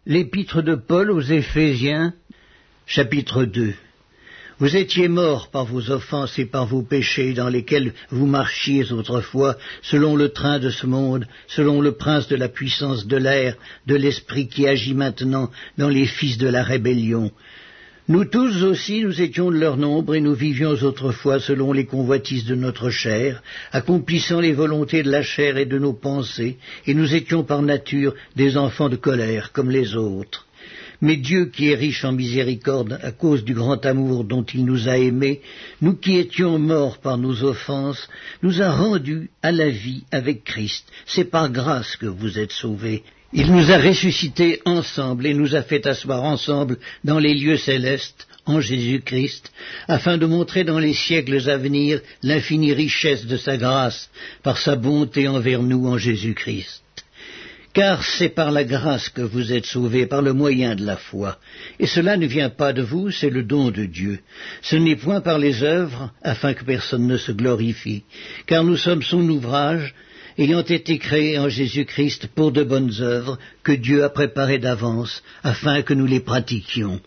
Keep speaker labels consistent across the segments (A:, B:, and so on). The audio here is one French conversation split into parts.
A: L'épître de Paul aux Éphésiens, chapitre 2. Vous étiez morts par vos offenses et par vos péchés dans lesquels vous marchiez autrefois, selon le train de ce monde, selon le prince de la puissance de l'air, de l'esprit qui agit maintenant dans les fils de la rébellion. Nous tous aussi, nous étions de leur nombre et nous vivions autrefois selon les convoitises de notre chair, accomplissant les volontés de la chair et de nos pensées, et nous étions par nature des enfants de colère comme les autres. Mais Dieu qui est riche en miséricorde à cause du grand amour dont il nous a aimés, nous qui étions morts par nos offenses, nous a rendus à la vie avec Christ. C'est par grâce que vous êtes sauvés. Il nous a ressuscités ensemble et nous a fait asseoir ensemble dans les lieux célestes, en Jésus-Christ, afin de montrer dans les siècles à venir l'infinie richesse de sa grâce, par sa bonté envers nous en Jésus-Christ. Car c'est par la grâce que vous êtes sauvés, par le moyen de la foi. Et cela ne vient pas de vous, c'est le don de Dieu. Ce n'est point par les œuvres, afin que personne ne se glorifie. Car nous sommes son ouvrage, ayant été créés en Jésus-Christ pour de bonnes œuvres que Dieu a préparées d'avance, afin que nous les pratiquions.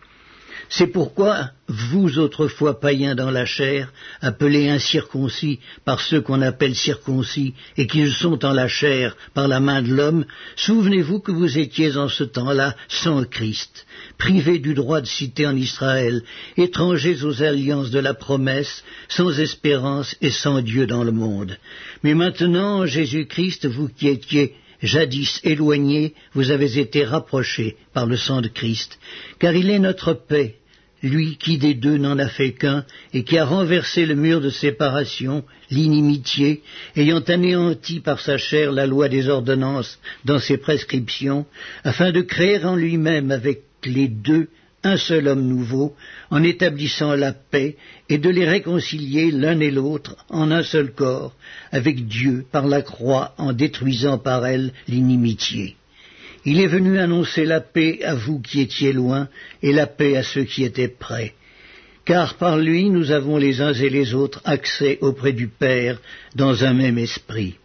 A: C'est pourquoi, vous autrefois païens dans la chair, appelés incirconcis par ceux qu'on appelle circoncis, et qui sont en la chair par la main de l'homme, souvenez-vous que vous étiez en ce temps-là sans Christ, privés du droit de cité en Israël, étrangers aux alliances de la promesse, sans espérance et sans Dieu dans le monde. Mais maintenant, en Jésus-Christ, vous qui étiez jadis éloignés, vous avez été rapprochés par le sang de Christ, car il est notre paix, lui qui des deux n'en a fait qu'un, et qui a renversé le mur de séparation, l'inimitié, ayant anéanti par sa chair la loi des ordonnances dans ses prescriptions, afin de créer en lui-même avec les deux un seul homme nouveau, en établissant la paix, et de les réconcilier l'un et l'autre en un seul corps, avec Dieu par la croix, en détruisant par elle l'inimitié. Il est venu annoncer la paix à vous qui étiez loin, et la paix à ceux qui étaient près. Car par lui nous avons les uns et les autres accès auprès du Père dans un même esprit.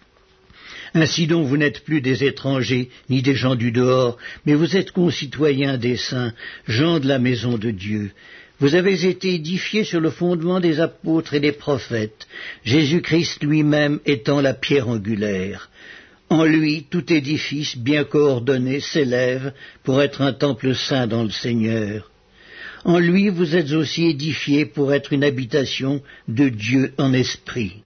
A: Ainsi donc vous n'êtes plus des étrangers, ni des gens du dehors, mais vous êtes concitoyens des saints, gens de la maison de Dieu. Vous avez été édifiés sur le fondement des apôtres et des prophètes, Jésus-Christ lui-même étant la pierre angulaire. En lui, tout édifice bien coordonné s'élève pour être un temple saint dans le Seigneur. En lui, vous êtes aussi édifiés pour être une habitation de Dieu en esprit.